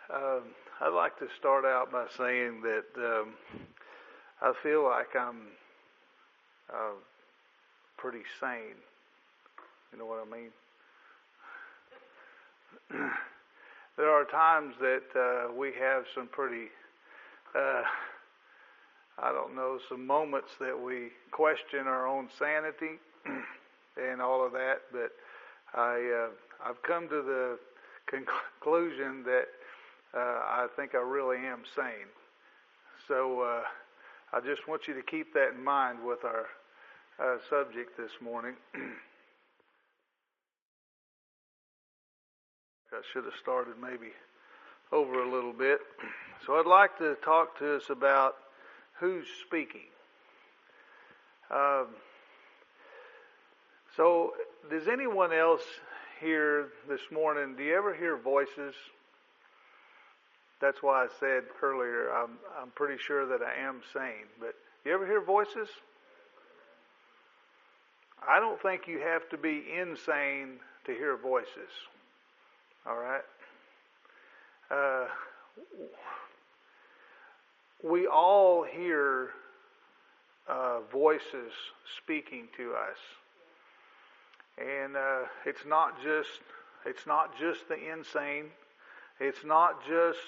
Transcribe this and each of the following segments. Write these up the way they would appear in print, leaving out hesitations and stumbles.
Um, I'd like to start out by saying that I feel like I'm uh, pretty sane. You know what I mean? There are times that we have some pretty, uh, I don't know, some moments that we question our own sanity and all of that. But I've come to the conclusion that I think I really am sane. So I just want you to keep that in mind with our subject this morning. I should have started maybe over a little bit. So I'd like to talk to us about who's speaking. So does anyone else here this morning, do you ever hear voices? That's why I said earlier, I'm pretty sure that I am sane. But you ever hear voices? I don't think you have to be insane to hear voices. All right? We all hear voices speaking to us. And it's not just the insane. It's not just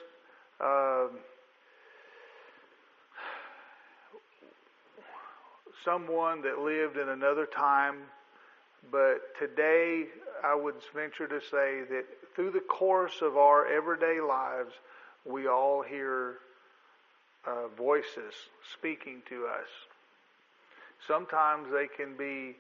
someone that lived in another time, but today I would venture to say that through the course of our everyday lives, we all hear voices speaking to us. Sometimes they can be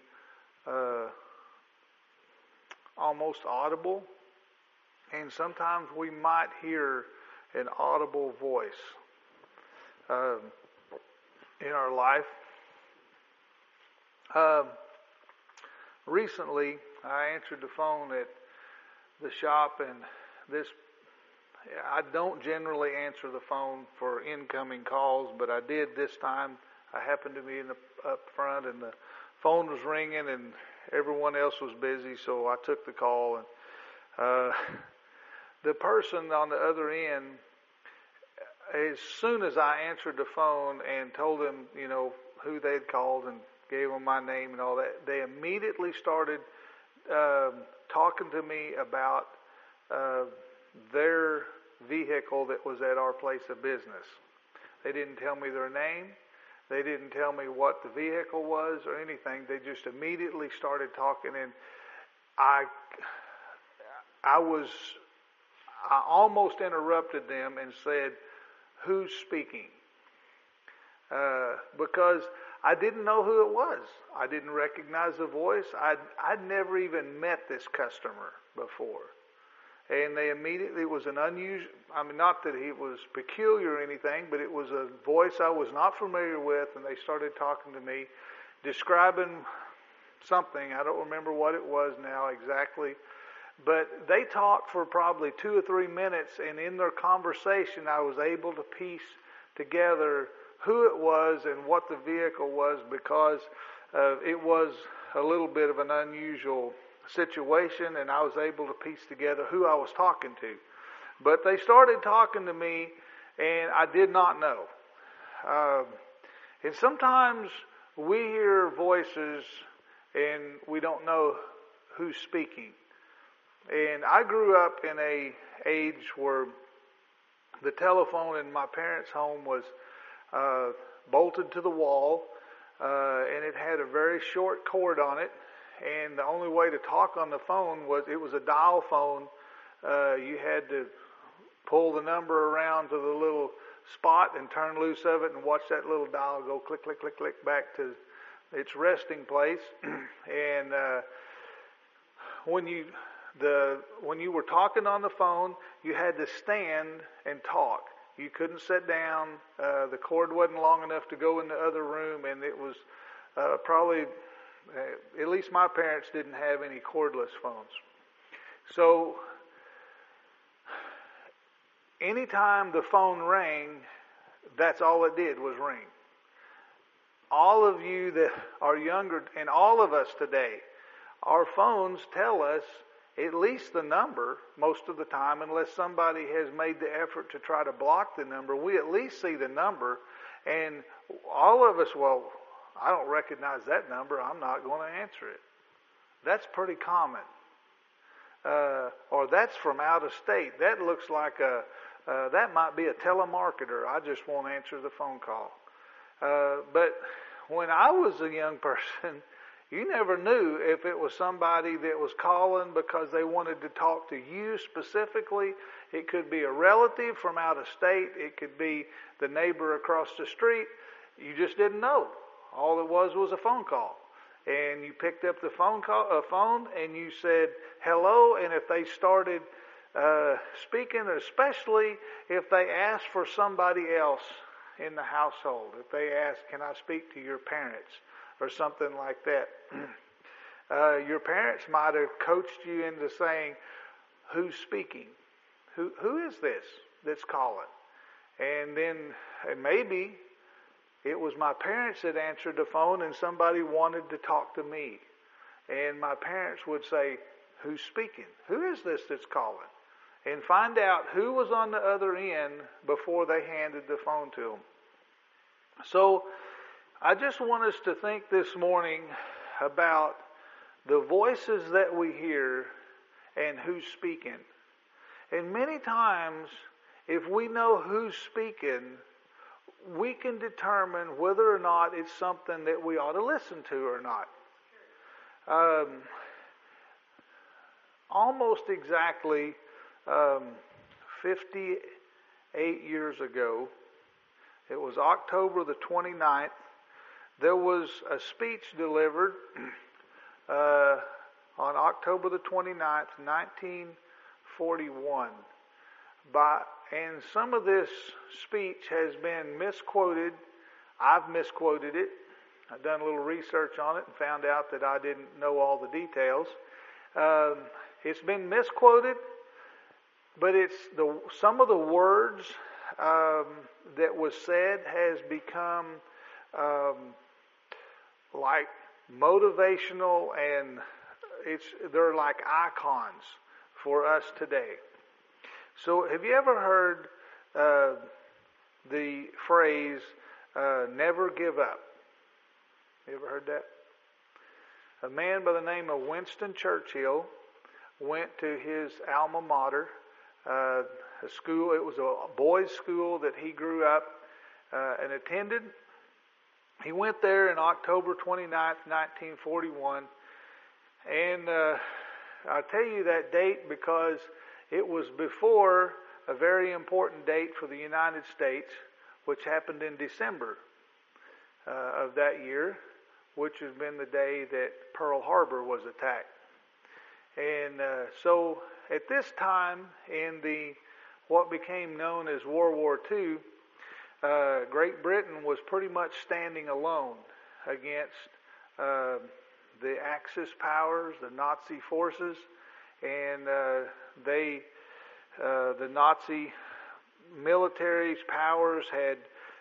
almost audible, and sometimes we might hear an audible voice in our life. Recently, I answered the phone at the shop, and I don't generally answer the phone for incoming calls, but I did this time. I happened to be up front, and the phone was ringing, and everyone else was busy, so I took the call. And the person on the other end, as soon as I answered the phone and told them, who they'd called and gave them my name and all that, they immediately started talking to me about their vehicle that was at our place of business. They didn't tell me their name. They didn't tell me what the vehicle was or anything. They just immediately started talking, and I almost interrupted them and said, "Who's speaking?" Because I didn't know who it was. I didn't recognize the voice. I'd never even met this customer before. And they immediately, it was an unusual, not that he was peculiar or anything, but it was a voice I was not familiar with, and they started talking to me, describing something. I don't remember what it was now exactly. But they talked for probably 2 or 3 minutes, and in their conversation I was able to piece together who it was and what the vehicle was, because it was a little bit of an unusual situation, and I was able to piece together who I was talking to. But they started talking to me, and I did not know. And sometimes we hear voices and we don't know who's speaking. And I grew up in an age where the telephone in my parents' home was bolted to the wall, and it had a very short cord on it, and the only way to talk on the phone it was a dial phone. You had to pull the number around to the little spot and turn loose of it and watch that little dial go click, click, click, click back to its resting place. And when you were talking on the phone, you had to stand and talk. You couldn't sit down. The cord wasn't long enough to go in the other room, and it was probably, at least my parents didn't have any cordless phones. So anytime the phone rang, that's all it did was ring. All of you that are younger, and all of us today, our phones tell us at least the number most of the time, unless somebody has made the effort to try to block the number. We at least see the number, and all of us, well, I don't recognize that number, I'm not going to answer it. That's pretty common. Or that's from out of state. That looks like that might be a telemarketer. I just won't answer the phone call. But when I was a young person, you never knew if it was somebody that was calling because they wanted to talk to you specifically. It could be a relative from out of state. It could be the neighbor across the street. You just didn't know. All it was a phone call. And you picked up the phone and you said hello. And if they started speaking, especially if they asked for somebody else in the household, if they asked, "Can I speak to your parents?" or something like that. Your parents might have coached you into saying, "Who's speaking? Who is this that's calling?" And then maybe it was my parents that answered the phone and somebody wanted to talk to me. And my parents would say, "Who's speaking? Who is this that's calling?" And find out who was on the other end before they handed the phone to them. So I just want us to think this morning about the voices that we hear and who's speaking. And many times, if we know who's speaking, we can determine whether or not it's something that we ought to listen to or not. Almost exactly 58 years ago, it was October the 29th, there was a speech delivered on October the 29th, 1941. And some of this speech has been misquoted. I've misquoted it. I've done a little research on it and found out that I didn't know all the details. It's been misquoted, but some of the words that was said has become like motivational, and they're like icons for us today. So have you ever heard the phrase, never give up? You ever heard that? A man by the name of Winston Churchill went to his alma mater, a school. It was a boys' school that he grew up and attended. He went there in October 29th, 1941. And I'll tell you that date because it was before a very important date for the United States, which happened in December of that year, which has been the day that Pearl Harbor was attacked. And so at this time in what became known as World War II, Great Britain was pretty much standing alone against the Axis powers, the Nazi forces, and the Nazi military's powers had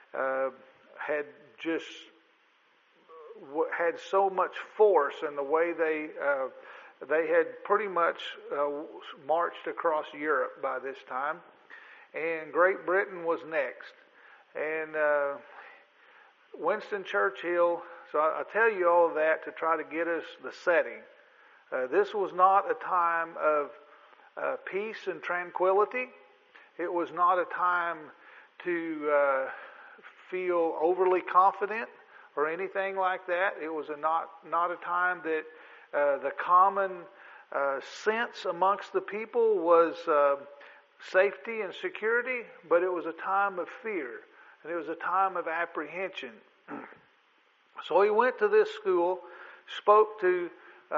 so much force in the way they had pretty much marched across Europe by this time, and Great Britain was next. And Winston Churchill, so I tell you all of that to try to get us the setting. This was not a time of peace and tranquility. It was not a time to feel overly confident or anything like that. It was not a time that the common sense amongst the people was safety and security, but it was a time of fear, and it was a time of apprehension. So he went to this school, spoke to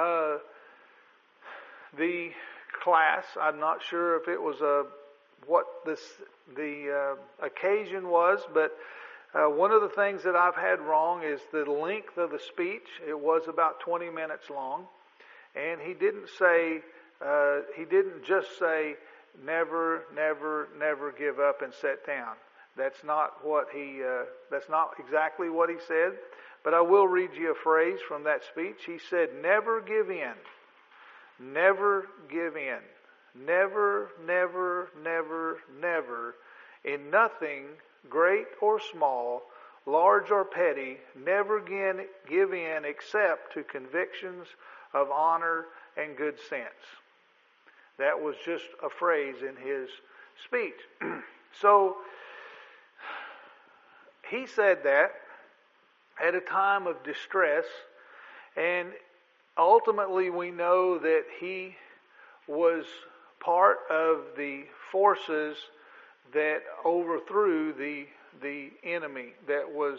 the class. I'm not sure if it was what the occasion was, but one of the things that I've had wrong is the length of the speech. It was about 20 minutes long, and he didn't just say never, never, never give up and sit down. That's not exactly what he said, but I will read you a phrase from that speech. He said, "Never give in. Never give in. Never, never, never, never, in nothing, great or small, large or petty, never give in except to convictions of honor and good sense. That was just a phrase in his speech. So, he said that at a time of distress, and ultimately we know that he was part of the forces that overthrew the enemy that was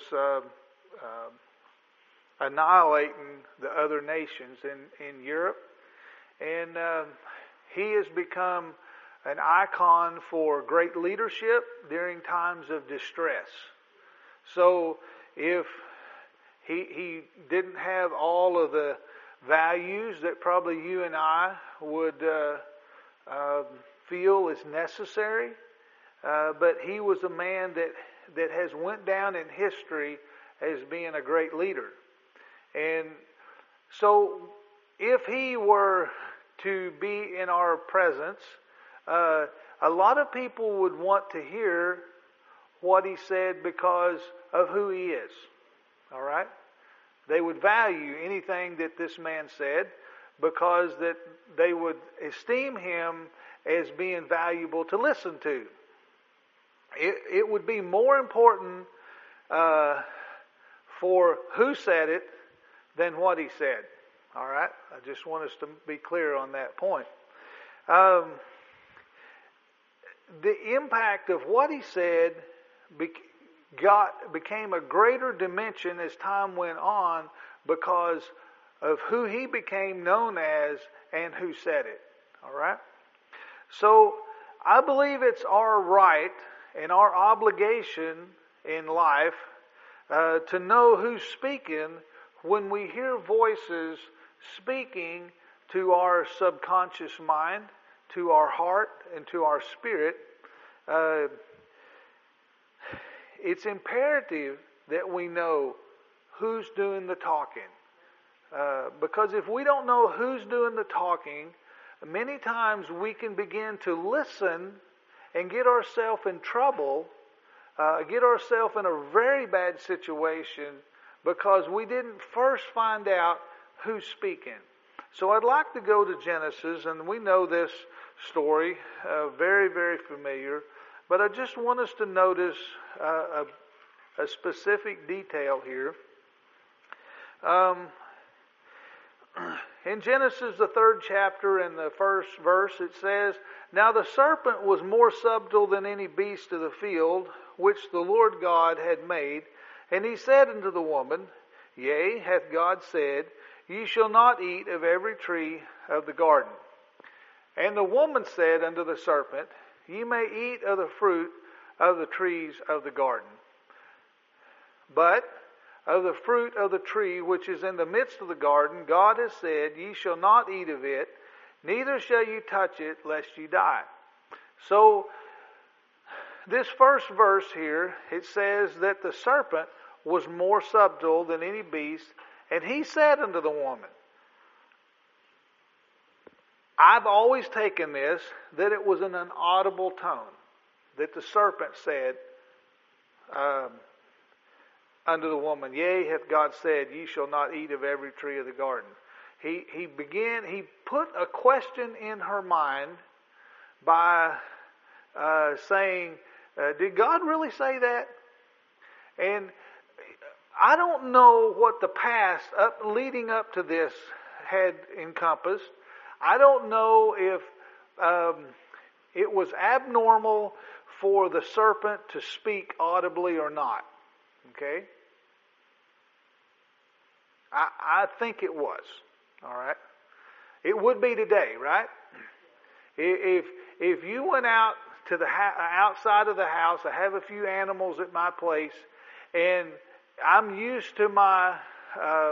annihilating the other nations in Europe. And he has become an icon for great leadership during times of distress. So if he didn't have all of the values that probably you and I would feel is necessary, but he was a man that has went down in history as being a great leader. And so if he were to be in our presence, a lot of people would want to hear what he said because of who he is. All right? They would value anything that this man said because that they would esteem him as being valuable to listen to. It would be more important for who said it than what he said. All right? I just want us to be clear on that point. The impact of what he said became a greater dimension as time went on because of who he became known as and who said it. All right? So I believe it's our right and our obligation in life to know who's speaking when we hear voices speaking to our subconscious mind, to our heart, and to our spirit. It's imperative that we know who's doing the talking. Because if we don't know who's doing the talking, many times we can begin to listen and get ourselves in trouble, get ourselves in a very bad situation because we didn't first find out who's speaking. So I'd like to go to Genesis, and we know this story, very, very familiar, but I just want us to notice a specific detail here. In Genesis, the 3rd chapter and the 1st verse, it says, "Now the serpent was more subtle than any beast of the field, which the Lord God had made. And he said unto the woman, Yea, hath God said, Ye shall not eat of every tree of the garden. And the woman said unto the serpent, Ye may eat of the fruit of the trees of the garden. But of the fruit of the tree which is in the midst of the garden, God has said, Ye shall not eat of it, neither shall you touch it, lest ye die." So, this first verse here, it says that the serpent was more subtle than any beast, and he said unto the woman, I've always taken this, that it was in an audible tone, that the serpent said unto the woman, Yea, hath God said, Ye shall not eat of every tree of the garden. He put a question in her mind by saying, did God really say that? And I don't know what the past leading up to this had encompassed. I don't know if it was abnormal for the serpent to speak audibly or not. Okay? I think it was. All right? It would be today, right? If you went out to the outside of the house, I have a few animals at my place, and I'm used to my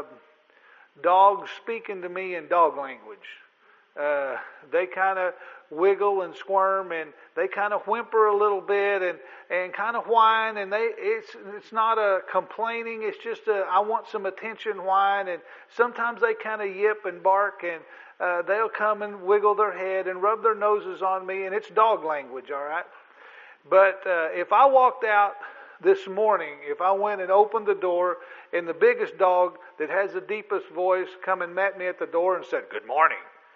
dogs speaking to me in dog language. They kind of wiggle and squirm, and they kind of whimper a little bit and kind of whine, and it's not a complaining, it's just a I want some attention whine, and sometimes they kind of yip and bark, and they'll come and wiggle their head and rub their noses on me, and it's dog language, all right? But if I walked out this morning, if I went and opened the door and the biggest dog that has the deepest voice come and met me at the door and said, "Good morning,"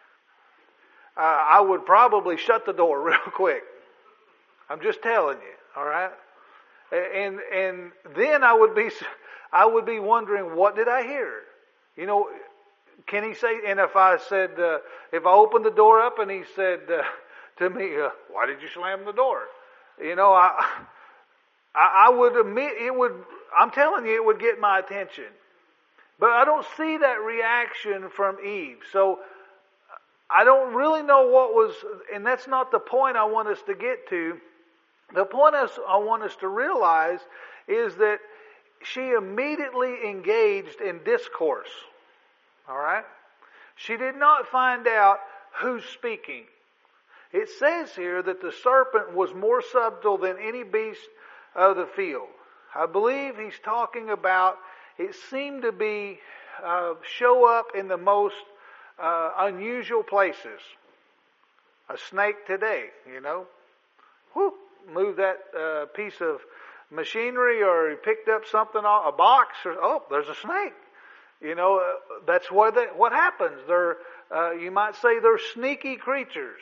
I would probably shut the door real quick. I'm just telling you, all right? And then I would be wondering, what did I hear? You know, can he say? And if I said, if I opened the door up and he said to me, "Why did you slam the door?" You know, I would admit it would. I'm telling you, it would get my attention. But I don't see that reaction from Eve. So I don't really know what was, and that's not the point I want us to get to. The point I want us to realize is that she immediately engaged in discourse. All right? She did not find out who's speaking. It says here that the serpent was more subtle than any beast of the field. I believe he's talking about, it seemed to be, show up in the most unusual places. A snake today, you know. Whoop, move that piece of machinery, or he picked up something, a box, or there's a snake. You know, that's what happens. They're, you might say, they're sneaky creatures.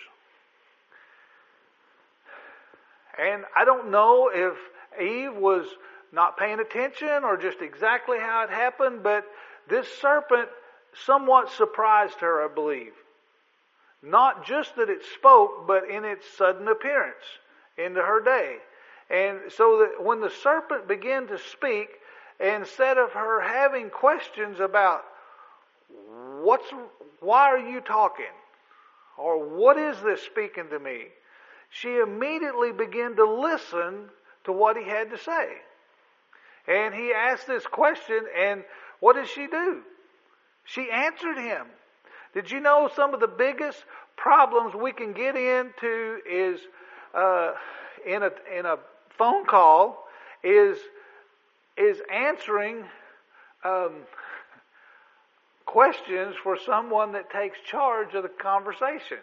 And I don't know if Eve was not paying attention or just exactly how it happened, but this serpent somewhat surprised her, I believe. Not just that it spoke, but in its sudden appearance into her day. And so that when the serpent began to speak, instead of her having questions about why are you talking? Or what is this speaking to me? She immediately began to listen to what he had to say. And he asked this question, and what did she do? She answered him. Did you know some of the biggest problems we can get into is in a phone call is answering questions for someone that takes charge of the conversation.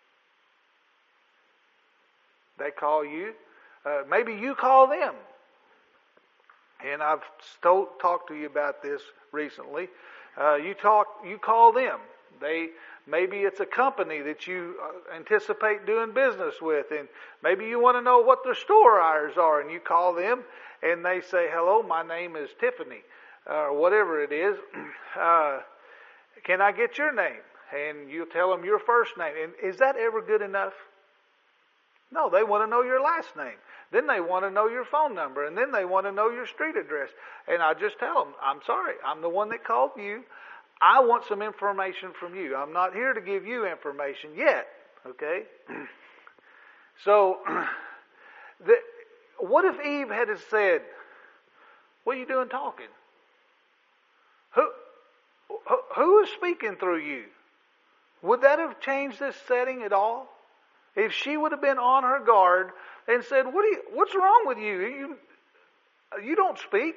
They call you. Maybe you call them. And I've talked to you about this recently. You call them. Maybe it's a company that you anticipate doing business with, and maybe you want to know what their store hours are, and you call them, and they say, "Hello, my name is Tiffany," or whatever it is. Can I get your name? And you tell them your first name. And is that ever good enough? No, they want to know your last name. Then they want to know your phone number. And then they want to know your street address. And I just tell them, "I'm sorry, I'm the one that called you. I want some information from you. I'm not here to give you information yet." Okay? So, what if Eve had said, "What are you doing talking? Who is speaking through you?" Would that have changed this setting at all? If she would have been on her guard and said, "What's wrong with you? You don't speak.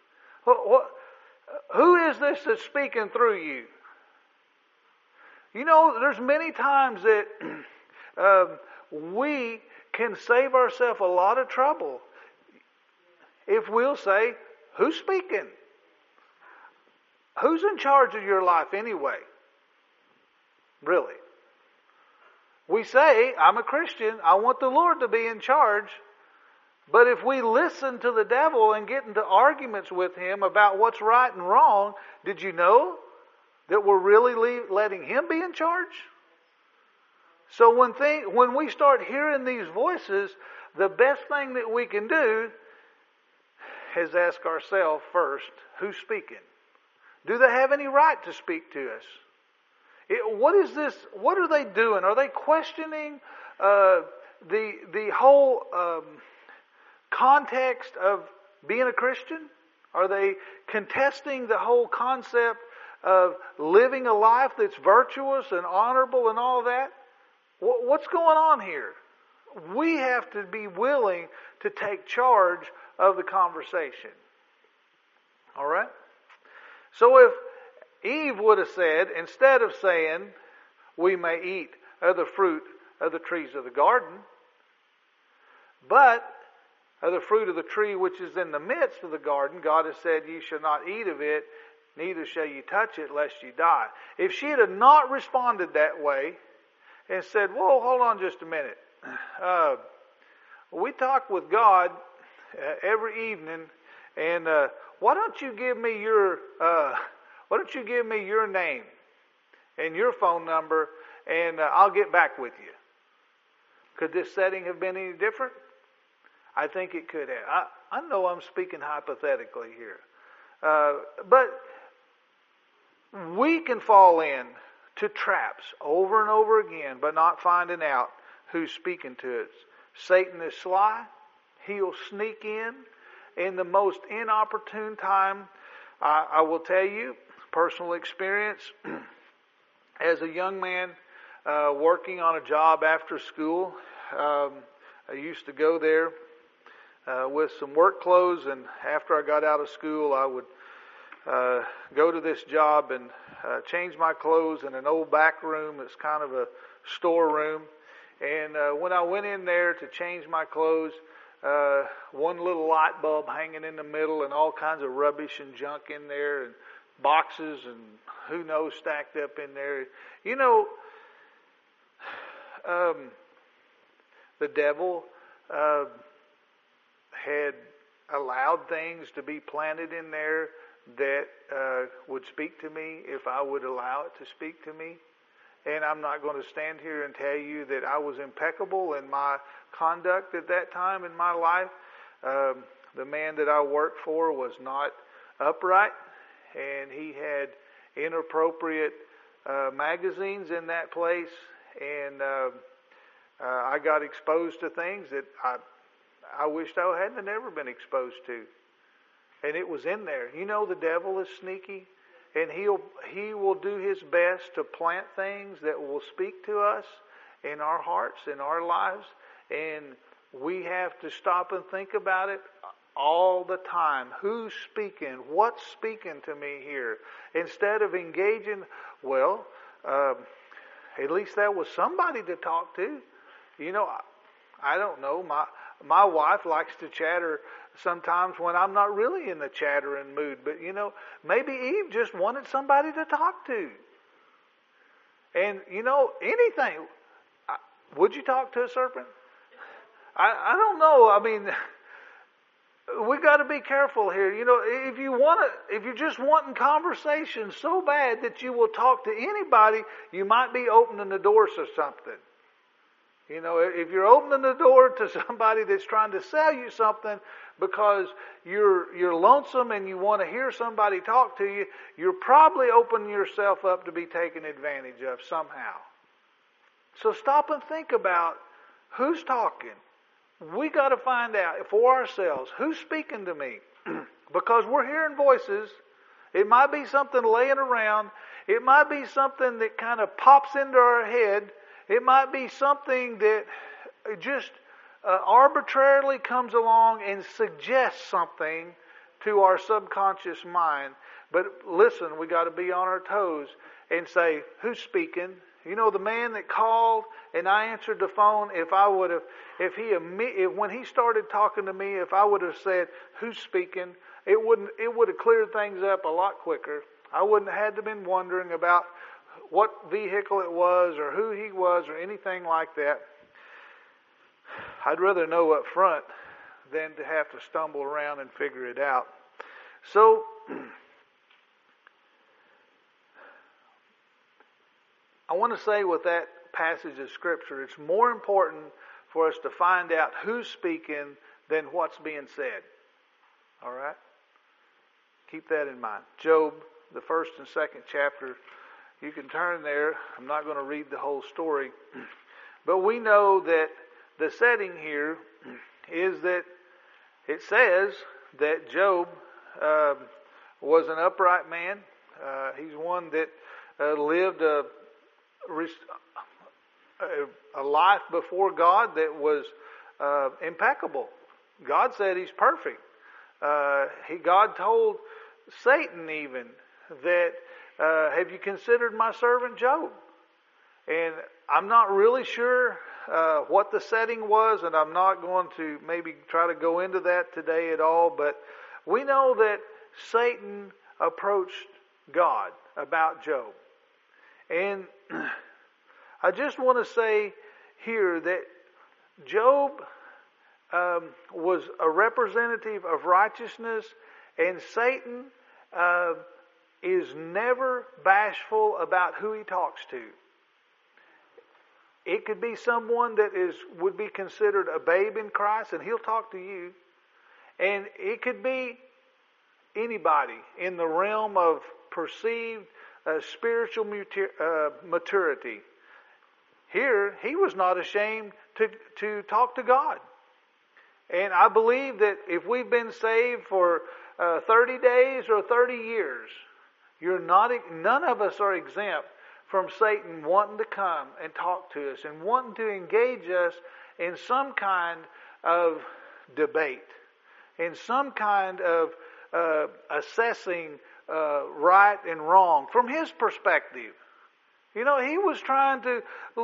Who is this that's speaking through you?" You know, there's many times that we can save ourselves a lot of trouble if we'll say, "Who's speaking? Who's in charge of your life anyway?" Really. We say, "I'm a Christian. I want the Lord to be in charge." But if we listen to the devil and get into arguments with him about what's right and wrong, did you know that we're really letting him be in charge? So when we start hearing these voices, the best thing that we can do is ask ourselves first, who's speaking? Do they have any right to speak to us? What is this? What are they doing? Are they questioning the whole context of being a Christian? Are they contesting the whole concept of living a life that's virtuous and honorable and all that? What's going on here? We have to be willing to take charge of the conversation. All right? So if Eve would have said, instead of saying, we may eat of the fruit of the trees of the garden, but of the fruit of the tree which is in the midst of the garden, God has said, ye shall not eat of it, neither shall ye touch it, lest ye die. If she had not responded that way and said, whoa, hold on just a minute. We talk with God every evening, and why don't you give me your name and your phone number, and I'll get back with you. Could this setting have been any different? I think it could have. I know I'm speaking hypothetically here. But we can fall in to traps over and over again by not finding out who's speaking to us. Satan is sly. He'll sneak in the most inopportune time. I will tell you, personal experience, as a young man working on a job after school, I used to go there with some work clothes, and after I got out of school, I would go to this job and change my clothes in an old back room. It's kind of a storeroom. And when I went in there to change my clothes, one little light bulb hanging in the middle and all kinds of rubbish and junk in there and boxes and who knows stacked up in there. You know, the devil had allowed things to be planted in there that would speak to me if I would allow it to speak to me. And I'm not going to stand here and tell you that I was impeccable in my conduct at that time in my life. The man that I worked for was not upright, and he had inappropriate magazines in that place, and I got exposed to things that I wished I hadn't never been exposed to. And it was in there. You know, the devil is sneaky, and he will do his best to plant things that will speak to us in our hearts, in our lives, and we have to stop and think about it all the time. Who's speaking? What's speaking to me here? Instead of engaging, well, at least that was somebody to talk to. You know, I don't know. My wife likes to chatter sometimes when I'm not really in the chattering mood. But, you know, maybe Eve just wanted somebody to talk to. And, you know, anything. Would you talk to a serpent? I don't know. I mean, we got to be careful here. You know, if you're just wanting conversation so bad that you will talk to anybody, you might be opening the doors to something. You know, if you're opening the door to somebody that's trying to sell you something because you're lonesome and you want to hear somebody talk to you, you're probably opening yourself up to be taken advantage of somehow. So stop and think about who's talking. We got to find out for ourselves who's speaking to me, because we're hearing voices. It might be something laying around. It might be something that kind of pops into our head. It might be something that just arbitrarily comes along and suggests something to our subconscious mind. But listen, we got to be on our toes and say, who's speaking? You know, the man that called and I answered the phone, when he started talking to me, if I would have said, who's speaking, it would have cleared things up a lot quicker. I wouldn't have had to been wondering about what vehicle it was or who he was or anything like that. I'd rather know up front than to have to stumble around and figure it out. So, I want to say with that passage of Scripture, it's more important for us to find out who's speaking than what's being said. All right? Keep that in mind. Job, the 1st and 2nd chapter, you can turn there. I'm not going to read the whole story. But we know that the setting here is that it says that Job was an upright man. He's one that lived a life before God that was impeccable. God said he's perfect. God told Satan even that, have you considered my servant Job? And I'm not really sure what the setting was, and I'm not going to maybe try to go into that today at all, but we know that Satan approached God about Job. And I just want to say here that Job was a representative of righteousness, and Satan is never bashful about who he talks to. It could be someone that would be considered a babe in Christ, and he'll talk to you. And it could be anybody in the realm of perceived spiritual maturity. Here, he was not ashamed to talk to God. And I believe that if we've been saved for 30 days or 30 years, none of us are exempt from Satan wanting to come and talk to us and wanting to engage us in some kind of debate, in some kind of assessing right and wrong from his perspective. You know, he was trying to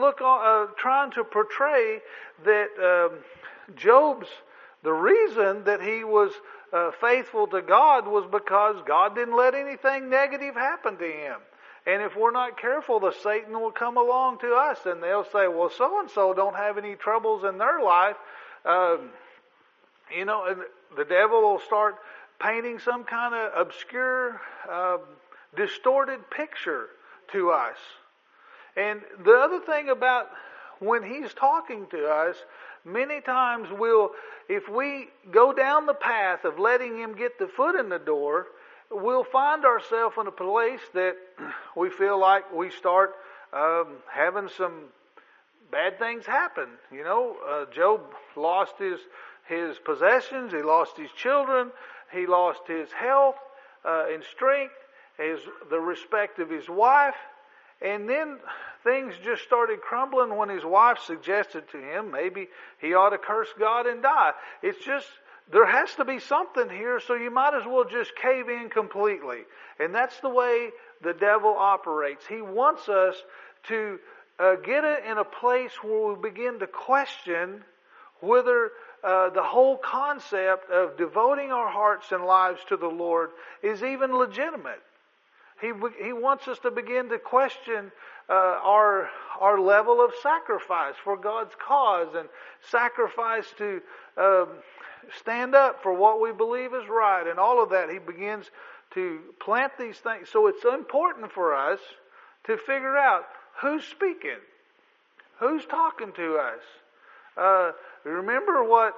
portray that the reason that he was faithful to God was because God didn't let anything negative happen to him. And if we're not careful, the Satan will come along to us and they'll say, well, so-and-so don't have any troubles in their life. And the devil will start painting some kind of obscure, distorted picture to us. And the other thing about when he's talking to us, many times if we go down the path of letting him get the foot in the door, we'll find ourselves in a place that we feel like we start having some bad things happen. You know, Job lost his possessions, he lost his children, he lost his health and strength, the respect of his wife, and then things just started crumbling when his wife suggested to him maybe he ought to curse God and die. It's just, there has to be something here, so you might as well just cave in completely. And that's the way the devil operates. He wants us to get it in a place where we begin to question whether the whole concept of devoting our hearts and lives to the Lord is even legitimate. He wants us to begin to question our level of sacrifice for God's cause and sacrifice to stand up for what we believe is right and all of that. He begins to plant these things. So it's important for us to figure out who's speaking, who's talking to us. Remember what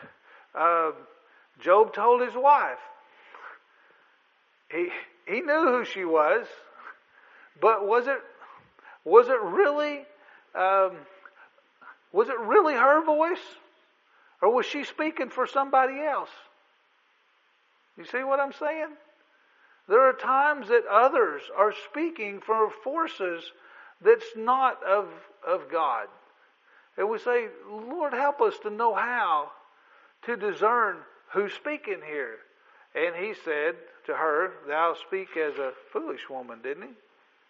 Job told his wife. He knew who she was, but was it really her voice, or was she speaking for somebody else? You see what I'm saying? There are times that others are speaking for forces that's not of God. And we say, Lord, help us to know how to discern who's speaking here. And he said to her, thou speak as a foolish woman, didn't he?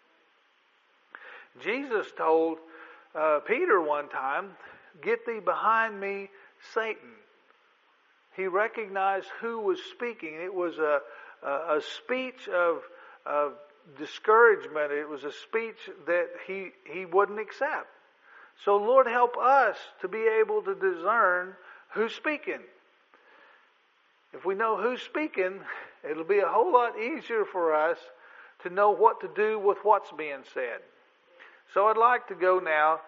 Jesus told Peter one time, get thee behind me, Satan. He recognized who was speaking. It was a speech of discouragement. It was a speech that he wouldn't accept. So Lord, help us to be able to discern who's speaking. If we know who's speaking, it'll be a whole lot easier for us to know what to do with what's being said. So I'd like to go now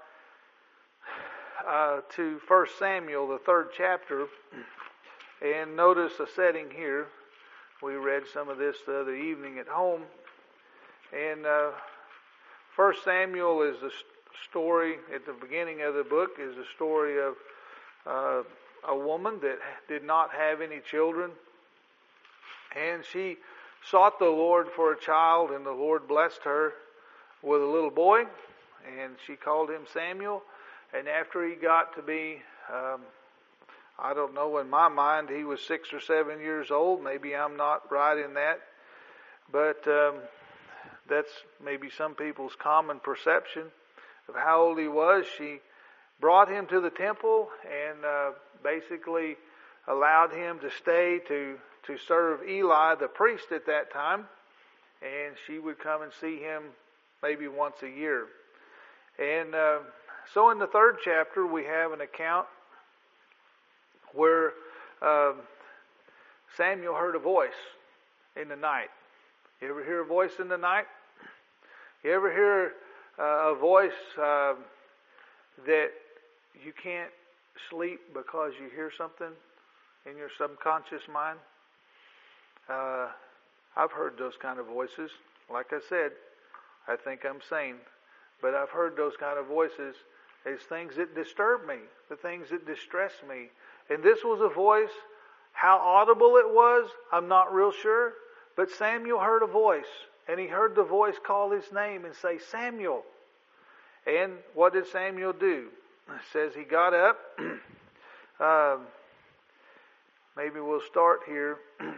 to 1 Samuel, the 3rd chapter, and notice a setting here. We read some of this the other evening at home. And 1 Samuel is the story, at the beginning of the book, is a story of a woman that did not have any children. And she sought the Lord for a child, and the Lord blessed her with a little boy. and she called him Samuel. And after he got to be, I don't know, in my mind he was 6 or 7 years old. Maybe I'm not right in that, but that's maybe some people's common perception of how old he was. She brought him to the temple and basically allowed him to stay to serve Eli, the priest at that time, and she would come and see him maybe once a year. And so in the 3rd chapter we have an account where Samuel heard a voice in the night. You ever hear a voice in the night? You ever hear a voice that you can't sleep because you hear something in your subconscious mind? I've heard those kind of voices. Like I said, I think I'm sane. But I've heard those kind of voices as things that disturb me, the things that distress me. And this was a voice. How audible it was, I'm not real sure. But Samuel heard a voice, and he heard the voice call his name and say, Samuel. And what did Samuel do? It says he got up. Maybe we'll start here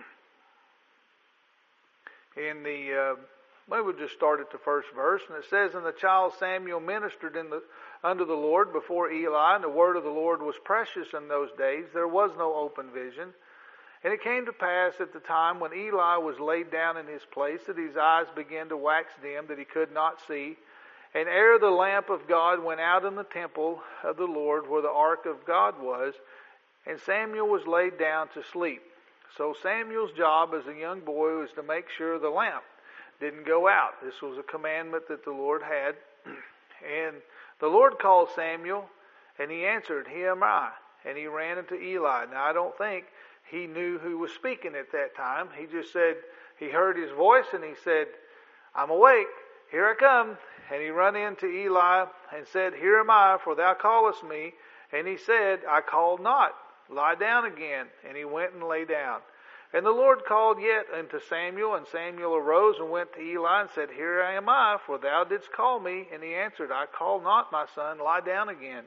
in the... Maybe we'll just start at the first verse. And it says, And the child Samuel ministered unto the Lord before Eli, and the word of the Lord was precious in those days. There was no open vision. And it came to pass at the time when Eli was laid down in his place, that his eyes began to wax dim, that he could not see. And ere the lamp of God went out in the temple of the Lord, where the ark of God was, and Samuel was laid down to sleep. So Samuel's job as a young boy was to make sure the lamp didn't go out. This was a commandment that the Lord had. And the Lord called Samuel, and he answered, Here am I. And he ran into Eli. Now, I don't think he knew who was speaking at that time. He just said, he heard his voice, and he said, I'm awake, here I come. And he ran into Eli and said, Here am I, for thou callest me. And he said, I called not. Lie down again. And he went and lay down. And the Lord called yet unto Samuel, and Samuel arose and went to Eli and said, Here am I, for thou didst call me. And he answered, I called not, my son, lie down again.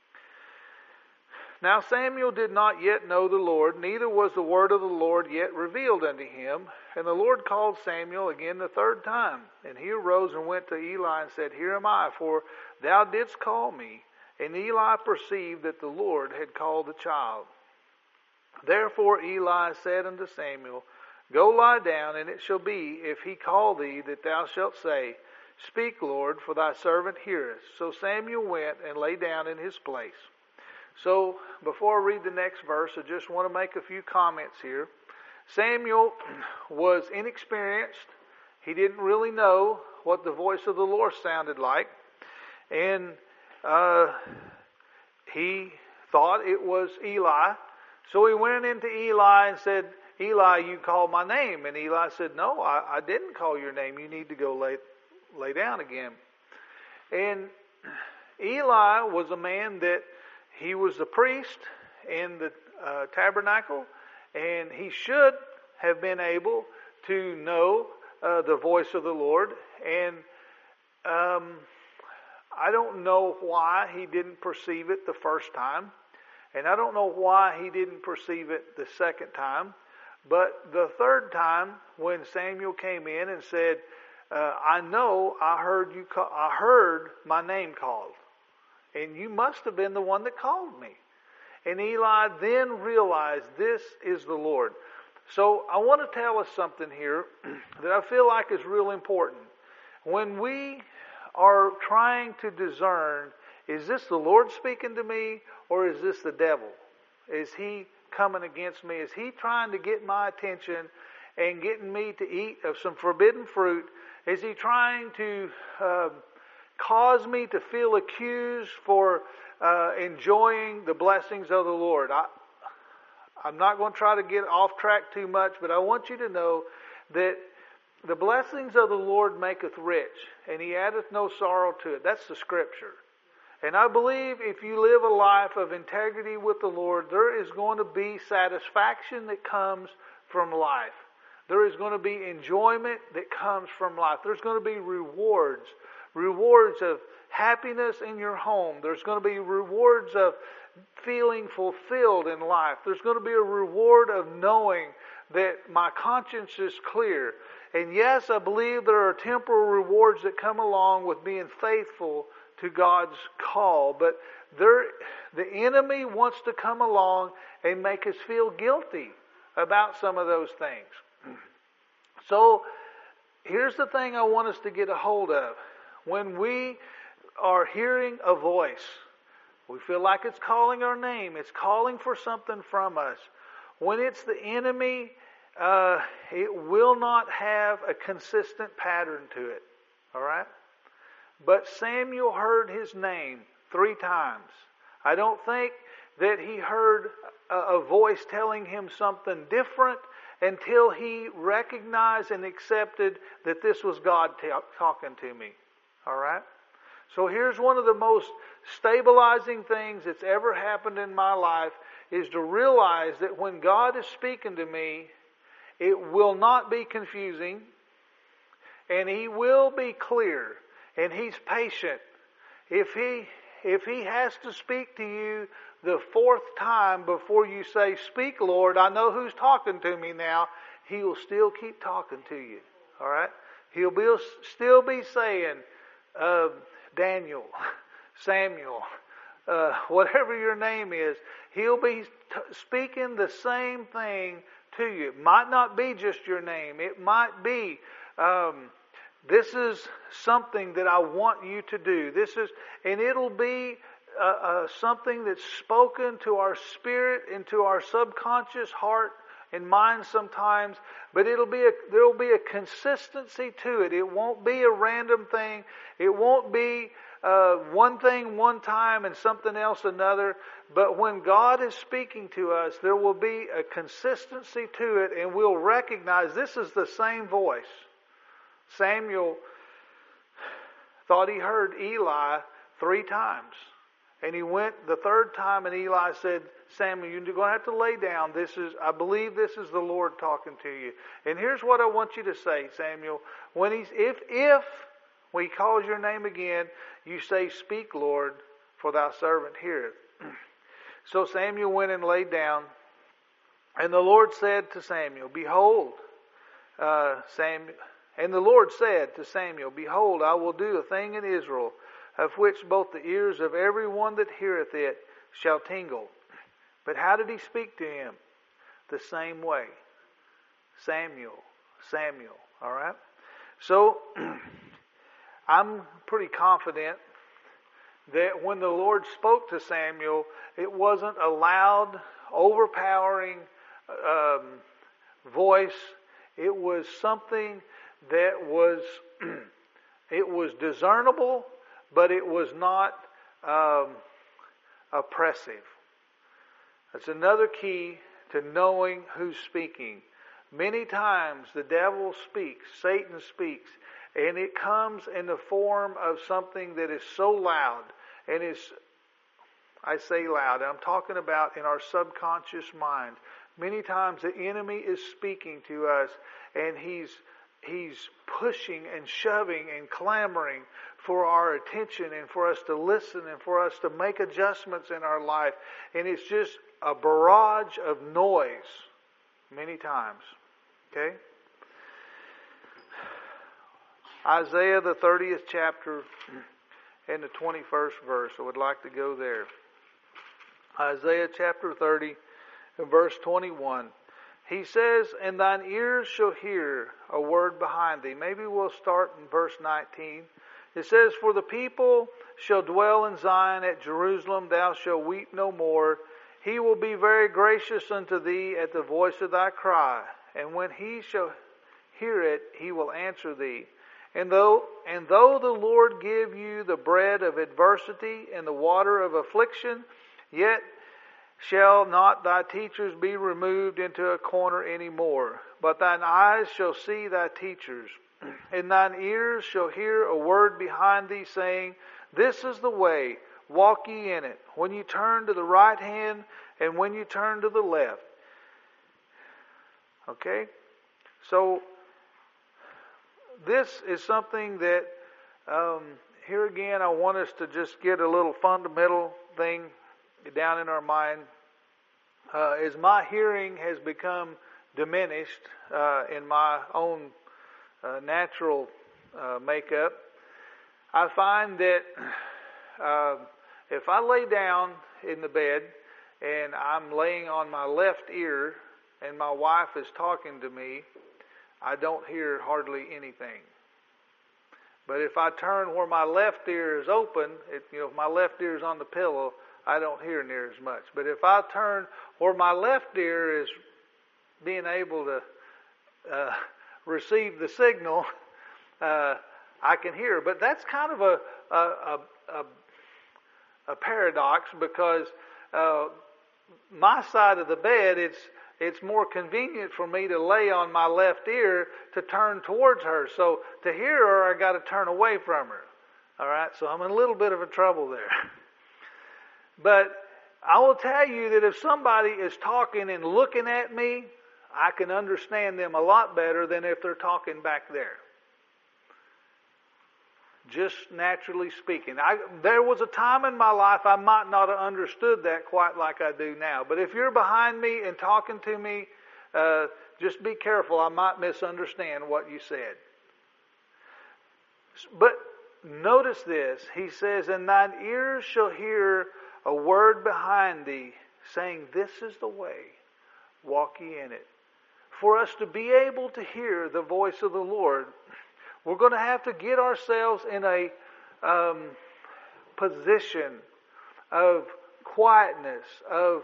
Now Samuel did not yet know the Lord, neither was the word of the Lord yet revealed unto him. And the Lord called Samuel again the 3rd time. And he arose and went to Eli and said, Here am I, for thou didst call me. And Eli perceived that the Lord had called the child. Therefore Eli said unto Samuel, Go lie down, and it shall be, if he call thee, that thou shalt say, Speak, Lord, for thy servant heareth. So Samuel went and lay down in his place. So, before I read the next verse, I just want to make a few comments here. Samuel was inexperienced. He didn't really know what the voice of the Lord sounded like. And he thought it was Eli. So he went into Eli and said, Eli, you called my name. And Eli said, No, I didn't call your name. You need to go lay down again. And Eli was a man that he was the priest in the tabernacle, and he should have been able to know the voice of the Lord. And I don't know why he didn't perceive it the first time. And I don't know why he didn't perceive it the second time. But the 3rd time, when Samuel came in and said, I know I heard my name called. And you must have been the one that called me. And Eli then realized this is the Lord. So I want to tell us something here that I feel like is real important. When we are trying to discern, is this the Lord speaking to me, or is this the devil? Is he coming against me? Is he trying to get my attention and getting me to eat of some forbidden fruit? Is he trying to cause me to feel accused for enjoying the blessings of the Lord? I'm not going to try to get off track too much, but I want you to know that the blessings of the Lord maketh rich, and he addeth no sorrow to it. That's the Scripture. And I believe if you live a life of integrity with the Lord, there is going to be satisfaction that comes from life. There is going to be enjoyment that comes from life. There's going to be rewards rewards of happiness in your home. There's going to be rewards of feeling fulfilled in life. There's going to be a reward of knowing that my conscience is clear. And yes, I believe there are temporal rewards that come along with being faithful to God's call. But the enemy wants to come along and make us feel guilty about some of those things. So here's the thing I want us to get a hold of. When we are hearing a voice, we feel like it's calling our name. It's calling for something from us. When it's the enemy, it will not have a consistent pattern to it. All right? But Samuel heard his name 3 times. I don't think that he heard a voice telling him something different until he recognized and accepted that this was God talking to me. All right? So here's one of the most stabilizing things that's ever happened in my life, is to realize that when God is speaking to me, it will not be confusing, and He will be clear, and He's patient. If He has to speak to you the 4th time before you say, "Speak, Lord, I know who's talking to me now," He will still keep talking to you. All right? He'll still be saying, Daniel, Samuel, whatever your name is, He'll be speaking the same thing to you. It might not be just your name. It might be, this is something that I want you to do. And it'll be something that's spoken to our spirit and to our subconscious heart and mind sometimes, but there'll be a consistency to it. It won't be a random thing. It won't be one thing one time and something else another. But when God is speaking to us, there will be a consistency to it, and we'll recognize this is the same voice. Samuel thought he heard Eli 3 times. And he went the 3rd time, and Eli said, "Samuel, you're going to have to lay down. I believe this is the Lord talking to you." And here's what I want you to say, Samuel. If he calls your name again, you say, "Speak, Lord, for thy servant heareth." So Samuel went and laid down. And the Lord said to Samuel, "Behold, And the Lord said to Samuel, Behold, I will do a thing in Israel, of which both the ears of every one that heareth it shall tingle." But how did He speak to him? The same way. Samuel, Samuel. All right? So, I'm pretty confident that when the Lord spoke to Samuel, it wasn't a loud, overpowering voice. It was something that was it was discernible, but it was not oppressive. That's another key to knowing who's speaking. Many times the devil speaks, Satan speaks, and it comes in the form of something that is so loud. And I say loud, I'm talking about in our subconscious mind. Many times the enemy is speaking to us, and he's pushing and shoving and clamoring for our attention and for us to listen and for us to make adjustments in our life. And it's just a barrage of noise many times. Okay? Isaiah, the 30th chapter and the 21st verse. I would like to go there. Isaiah chapter 30 and verse 21. He says, "And thine ears shall hear a word behind thee." Maybe we'll start in verse 19. It says, "For the people shall dwell in Zion at Jerusalem, thou shalt weep no more. He will be very gracious unto thee at the voice of thy cry. And when he shall hear it, he will answer thee. And though the Lord give you the bread of adversity and the water of affliction, yet shall not thy teachers be removed into a corner any more. But thine eyes shall see thy teachers, and thine ears shall hear a word behind thee, saying, This is the way, walk ye in it, when you turn to the right hand and when you turn to the left." Okay? So, this is something that here again, I want us to just get a little fundamental thing down in our mind. As my hearing has become diminished in my own natural makeup, I find that if I lay down in the bed and I'm laying on my left ear and my wife is talking to me, I don't hear hardly anything. But if I turn where my left ear is open, if my left ear is on the pillow, I don't hear near as much. But if I turn where my left ear is being able to receive the signal, I can hear. But that's kind of a paradox, because my side of the bed, it's more convenient for me to lay on my left ear to turn towards her. So to hear her, I got to turn away from her. All right, so I'm in a little bit of a trouble there. But I will tell you that if somebody is talking and looking at me, I can understand them a lot better than if they're talking back there. Just naturally speaking. There was a time in my life I might not have understood that quite like I do now. But if you're behind me and talking to me, just be careful. I might misunderstand what you said. But notice this. He says, "And thine ears shall hear a word behind thee, saying, This is the way, walk ye in it." For us to be able to hear the voice of the Lord, we're going to have to get ourselves in a position of quietness, of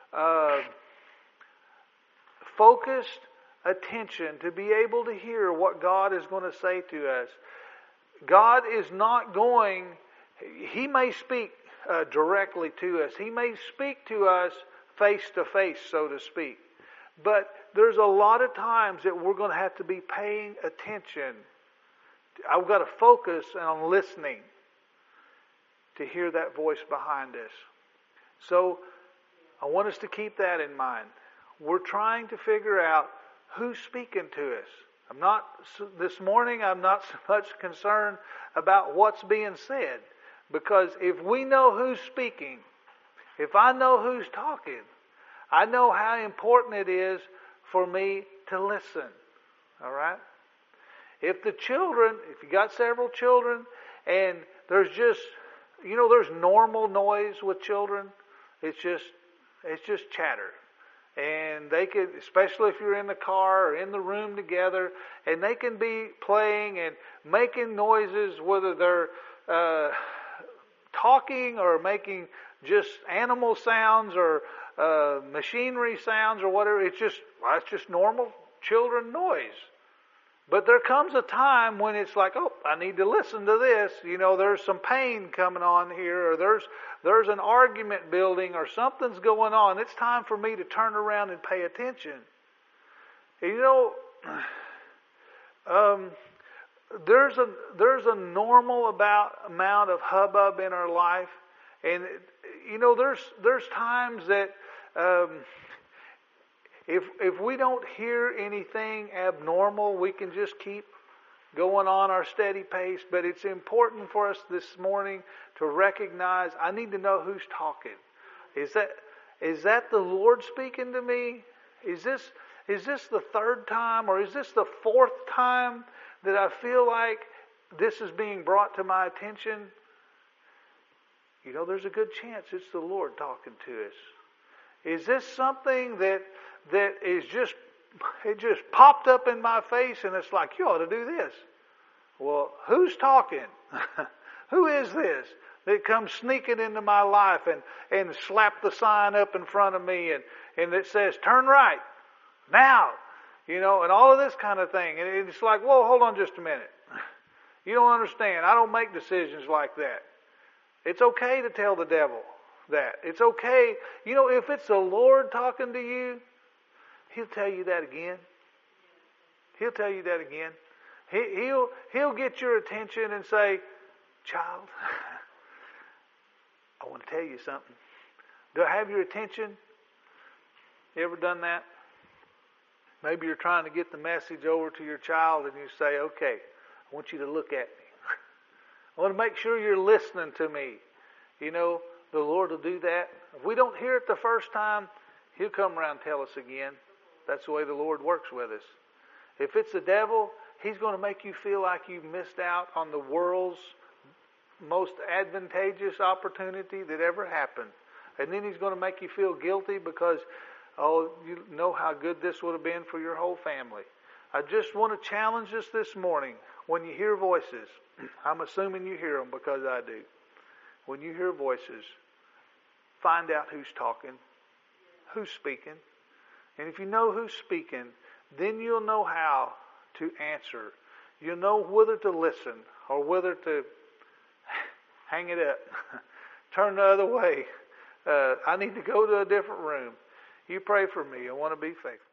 focused attention to be able to hear what God is going to say to us. God is not going, He may speak directly to us. He may speak to us face to face, so to speak. But there's a lot of times that we're going to have to be paying attention. I've got to focus on listening to hear that voice behind us. So I want us to keep that in mind. We're trying to figure out who's speaking to us. This morning I'm not so much concerned about what's being said, because if we know who's speaking, if I know who's talking, I know how important it is for me to listen. All right? If you got several children, and there's just, there's normal noise with children. It's just chatter. And they could, especially if you're in the car or in the room together, and they can be playing and making noises, whether they're talking or making just animal sounds or machinery sounds or whatever. It's just normal children noise. But there comes a time when it's like, oh, I need to listen to this. There's some pain coming on here, or there's an argument building, or something's going on. It's time for me to turn around and pay attention. There's a normal amount of hubbub in our life, and there's times that if we don't hear anything abnormal, we can just keep going on our steady pace. But it's important for us this morning to recognize, I need to know who's talking. Is that the Lord speaking to me? Is this the third time, or is this the fourth time that I feel like this is being brought to my attention? There's a good chance it's the Lord talking to us. Is this something that is just popped up in my face, and it's like, you ought to do this? Well, who's talking? Who is this that comes sneaking into my life and slap the sign up in front of me and it says, turn right, now, and all of this kind of thing. And it's like, whoa, hold on just a minute. You don't understand. I don't make decisions like that. It's okay to tell the devil that. It's okay. If it's the Lord talking to you, He'll tell you that again. He'll tell you that again. He'll get your attention and say, child, I want to tell you something. Do I have your attention? You ever done that? Maybe you're trying to get the message over to your child and you say, okay, I want you to look at me. I want to make sure you're listening to me. You know, the Lord will do that. If we don't hear it the first time, He'll come around and tell us again. That's the way the Lord works with us. If it's the devil, he's going to make you feel like you missed out on the world's most advantageous opportunity that ever happened. And then he's going to make you feel guilty because, oh, you know how good this would have been for your whole family. I just want to challenge us this morning. When you hear voices, I'm assuming you hear them because I do. When you hear voices, find out who's talking, who's speaking. And if you know who's speaking, then you'll know how to answer. You'll know whether to listen or whether to hang it up, turn the other way. I need to go to a different room. You pray for me. I want to be faithful.